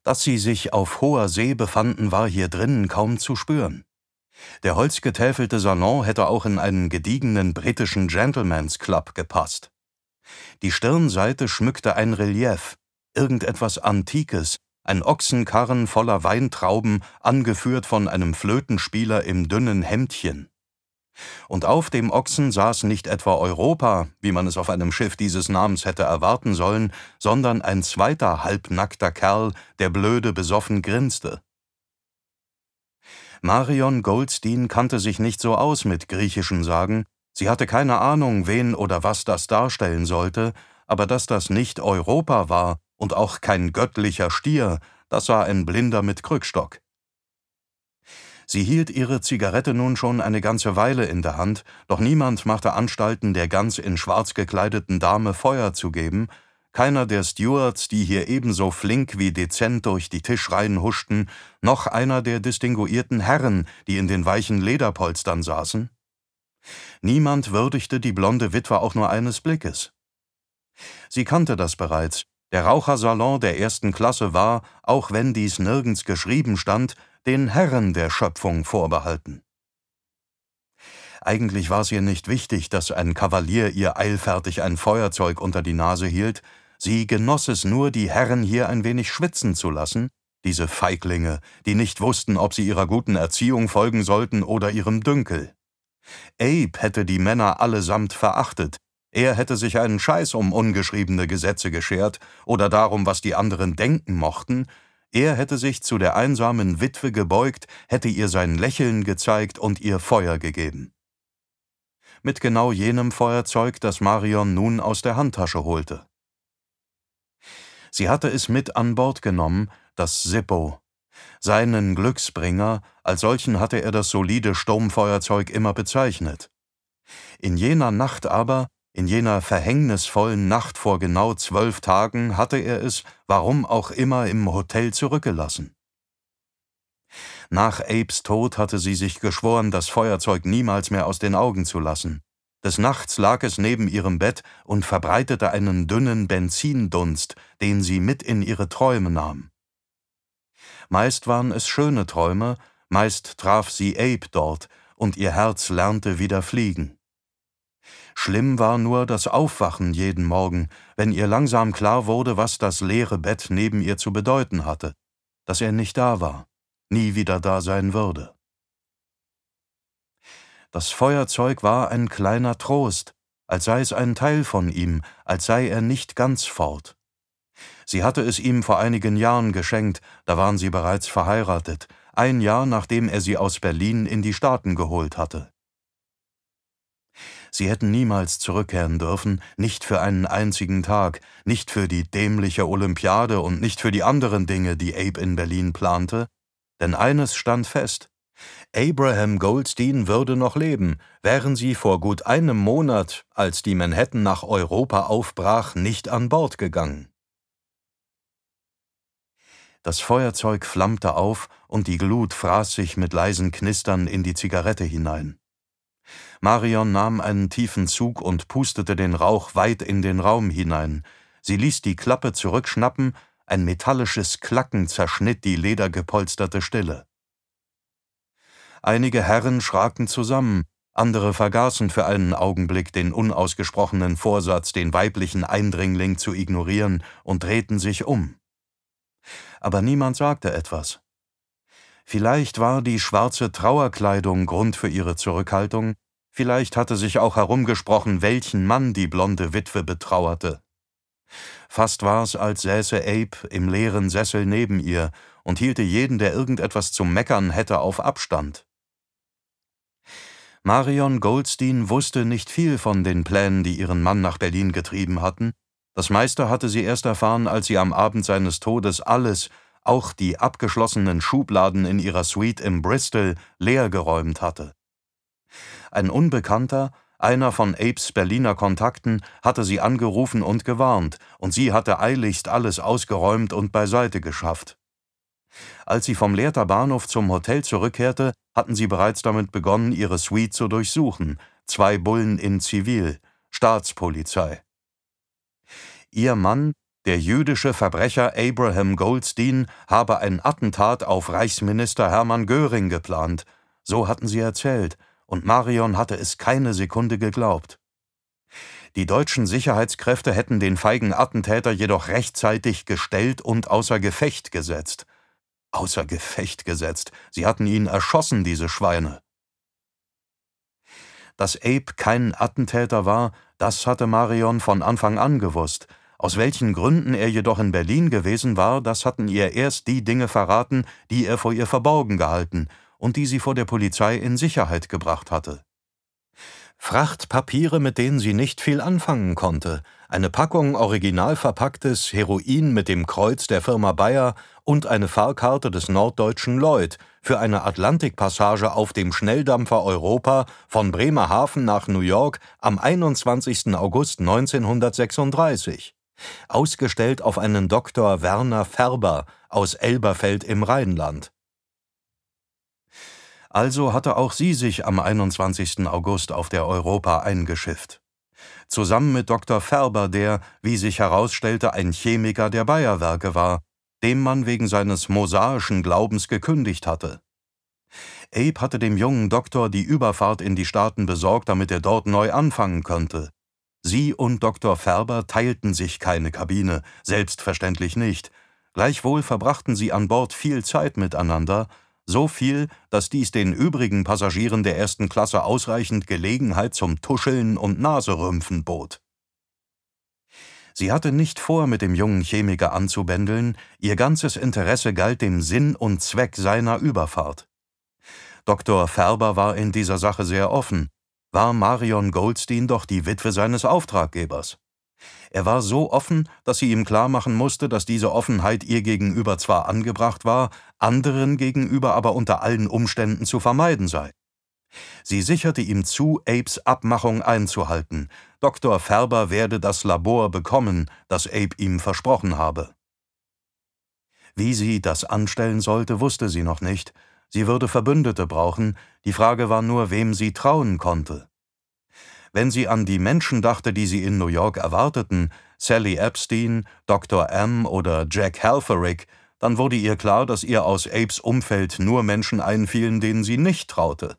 Dass sie sich auf hoher See befanden, war hier drinnen kaum zu spüren. Der holzgetäfelte Salon hätte auch in einen gediegenen britischen Gentleman's Club gepasst. Die Stirnseite schmückte ein Relief, irgendetwas Antikes, ein Ochsenkarren voller Weintrauben, angeführt von einem Flötenspieler im dünnen Hemdchen. Und auf dem Ochsen saß nicht etwa Europa, wie man es auf einem Schiff dieses Namens hätte erwarten sollen, sondern ein zweiter halbnackter Kerl, der blöde besoffen grinste. Marion Goldstein kannte sich nicht so aus mit griechischen Sagen, sie hatte keine Ahnung, wen oder was das darstellen sollte, aber dass das nicht Europa war und auch kein göttlicher Stier, das sah ein Blinder mit Krückstock. Sie hielt ihre Zigarette nun schon eine ganze Weile in der Hand, doch niemand machte Anstalten, der ganz in schwarz gekleideten Dame Feuer zu geben, keiner der Stewards, die hier ebenso flink wie dezent durch die Tischreihen huschten, noch einer der distinguierten Herren, die in den weichen Lederpolstern saßen. Niemand würdigte die blonde Witwe auch nur eines Blickes. Sie kannte das bereits. Der Rauchersalon der ersten Klasse war, auch wenn dies nirgends geschrieben stand, den Herren der Schöpfung vorbehalten. Eigentlich war es ihr nicht wichtig, dass ein Kavalier ihr eilfertig ein Feuerzeug unter die Nase hielt, sie genoss es nur, die Herren hier ein wenig schwitzen zu lassen, diese Feiglinge, die nicht wussten, ob sie ihrer guten Erziehung folgen sollten oder ihrem Dünkel. Abe hätte die Männer allesamt verachtet, er hätte sich einen Scheiß um ungeschriebene Gesetze geschert oder darum, was die anderen denken mochten, er hätte sich zu der einsamen Witwe gebeugt, hätte ihr sein Lächeln gezeigt und ihr Feuer gegeben. Mit genau jenem Feuerzeug, das Marion nun aus der Handtasche holte. Sie hatte es mit an Bord genommen, das Zippo. Seinen Glücksbringer, als solchen hatte er das solide Sturmfeuerzeug immer bezeichnet. In jener Nacht aber, in jener verhängnisvollen Nacht vor genau 12 Tagen, hatte er es, warum auch immer, im Hotel zurückgelassen. Nach Abes Tod hatte sie sich geschworen, das Feuerzeug niemals mehr aus den Augen zu lassen. Des Nachts lag es neben ihrem Bett und verbreitete einen dünnen Benzindunst, den sie mit in ihre Träume nahm. Meist waren es schöne Träume, meist traf sie Abe dort, und ihr Herz lernte wieder fliegen. Schlimm war nur das Aufwachen jeden Morgen, wenn ihr langsam klar wurde, was das leere Bett neben ihr zu bedeuten hatte, dass er nicht da war, nie wieder da sein würde. Das Feuerzeug war ein kleiner Trost, als sei es ein Teil von ihm, als sei er nicht ganz fort. Sie hatte es ihm vor einigen Jahren geschenkt, da waren sie bereits verheiratet, ein Jahr nachdem er sie aus Berlin in die Staaten geholt hatte. Sie hätten niemals zurückkehren dürfen, nicht für einen einzigen Tag, nicht für die dämliche Olympiade und nicht für die anderen Dinge, die Abe in Berlin plante, denn eines stand fest: Abraham Goldstein würde noch leben, wären sie vor gut einem Monat, als die Manhattan nach Europa aufbrach, nicht an Bord gegangen. Das Feuerzeug flammte auf und die Glut fraß sich mit leisen Knistern in die Zigarette hinein. Marion nahm einen tiefen Zug und pustete den Rauch weit in den Raum hinein. Sie ließ die Klappe zurückschnappen, ein metallisches Klacken zerschnitt die ledergepolsterte Stille. Einige Herren schraken zusammen, andere vergaßen für einen Augenblick den unausgesprochenen Vorsatz, den weiblichen Eindringling zu ignorieren, und drehten sich um. Aber niemand sagte etwas. Vielleicht war die schwarze Trauerkleidung Grund für ihre Zurückhaltung, vielleicht hatte sich auch herumgesprochen, welchen Mann die blonde Witwe betrauerte. Fast war es, als säße Abe im leeren Sessel neben ihr und hielte jeden, der irgendetwas zu meckern hätte, auf Abstand. Marion Goldstein wusste nicht viel von den Plänen, die ihren Mann nach Berlin getrieben hatten. Das meiste hatte sie erst erfahren, als sie am Abend seines Todes alles, auch die abgeschlossenen Schubladen in ihrer Suite im Bristol, leergeräumt hatte. Ein Unbekannter, einer von Abes Berliner Kontakten, hatte sie angerufen und gewarnt, und sie hatte eiligst alles ausgeräumt und beiseite geschafft. Als sie vom Lehrter Bahnhof zum Hotel zurückkehrte, hatten sie bereits damit begonnen, ihre Suite zu durchsuchen. 2 Bullen in Zivil, Staatspolizei. Ihr Mann, Der jüdische Verbrecher Abraham Goldstein habe ein Attentat auf Reichsminister Hermann Göring geplant. So hatten sie erzählt, und Marion hatte es keine Sekunde geglaubt. Die deutschen Sicherheitskräfte hätten den feigen Attentäter jedoch rechtzeitig gestellt und außer Gefecht gesetzt. Außer Gefecht gesetzt. Sie hatten ihn erschossen, diese Schweine. Dass Abe kein Attentäter war, das hatte Marion von Anfang an gewusst. Aus welchen Gründen er jedoch in Berlin gewesen war, das hatten ihr erst die Dinge verraten, die er vor ihr verborgen gehalten und die sie vor der Polizei in Sicherheit gebracht hatte. Frachtpapiere, mit denen sie nicht viel anfangen konnte, eine Packung original verpacktes Heroin mit dem Kreuz der Firma Bayer und eine Fahrkarte des Norddeutschen Lloyd für eine Atlantikpassage auf dem Schnelldampfer Europa von Bremerhaven nach New York am 21. August 1936, ausgestellt auf einen Dr. Werner Färber aus Elberfeld im Rheinland. Also hatte auch sie sich am 21. August auf der Europa eingeschifft. Zusammen mit Dr. Färber, der, wie sich herausstellte, ein Chemiker der Bayer-Werke war, dem man wegen seines mosaischen Glaubens gekündigt hatte. Abe hatte dem jungen Doktor die Überfahrt in die Staaten besorgt, damit er dort neu anfangen könnte. Sie und Dr. Färber teilten sich keine Kabine, selbstverständlich nicht. Gleichwohl verbrachten sie an Bord viel Zeit miteinander, so viel, dass dies den übrigen Passagieren der ersten Klasse ausreichend Gelegenheit zum Tuscheln und Naserümpfen bot. Sie hatte nicht vor, mit dem jungen Chemiker anzubändeln, ihr ganzes Interesse galt dem Sinn und Zweck seiner Überfahrt. Dr. Färber war in dieser Sache sehr offen, war Marion Goldstein doch die Witwe seines Auftraggebers. Er war so offen, dass sie ihm klarmachen musste, dass diese Offenheit ihr gegenüber zwar angebracht war, anderen gegenüber aber unter allen Umständen zu vermeiden sei. Sie sicherte ihm zu, Abes Abmachung einzuhalten. Dr. Färber werde das Labor bekommen, das Abe ihm versprochen habe. Wie sie das anstellen sollte, wusste sie noch nicht. Sie würde Verbündete brauchen, die Frage war nur, wem sie trauen konnte. Wenn sie an die Menschen dachte, die sie in New York erwarteten, Sally Epstein, Dr. M. oder Jack Halferick, dann wurde ihr klar, dass ihr aus Abes Umfeld nur Menschen einfielen, denen sie nicht traute.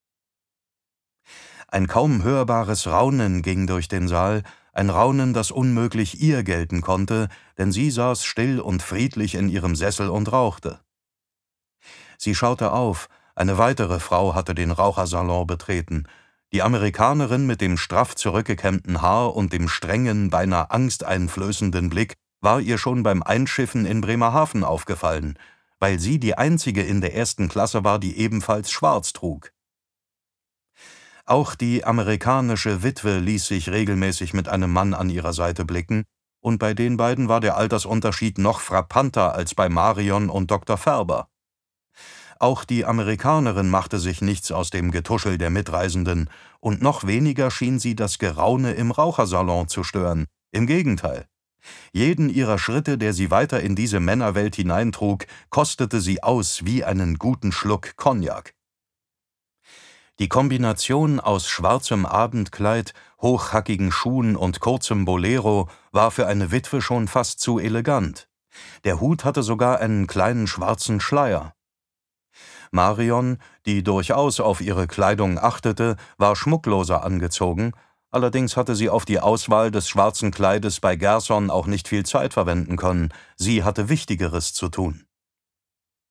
Ein kaum hörbares Raunen ging durch den Saal, ein Raunen, das unmöglich ihr gelten konnte, denn sie saß still und friedlich in ihrem Sessel und rauchte. Sie schaute auf, eine weitere Frau hatte den Rauchersalon betreten. Die Amerikanerin mit dem straff zurückgekämmten Haar und dem strengen, beinahe angsteinflößenden Blick war ihr schon beim Einschiffen in Bremerhaven aufgefallen, weil sie die einzige in der ersten Klasse war, die ebenfalls schwarz trug. Auch die amerikanische Witwe ließ sich regelmäßig mit einem Mann an ihrer Seite blicken, und bei den beiden war der Altersunterschied noch frappanter als bei Marion und Dr. Färber. Auch die Amerikanerin machte sich nichts aus dem Getuschel der Mitreisenden, und noch weniger schien sie das Geraune im Rauchersalon zu stören. Im Gegenteil. Jeden ihrer Schritte, der sie weiter in diese Männerwelt hineintrug, kostete sie aus wie einen guten Schluck Cognac. Die Kombination aus schwarzem Abendkleid, hochhackigen Schuhen und kurzem Bolero war für eine Witwe schon fast zu elegant. Der Hut hatte sogar einen kleinen schwarzen Schleier. Marion, die durchaus auf ihre Kleidung achtete, war schmuckloser angezogen, allerdings hatte sie auf die Auswahl des schwarzen Kleides bei Gerson auch nicht viel Zeit verwenden können, sie hatte Wichtigeres zu tun.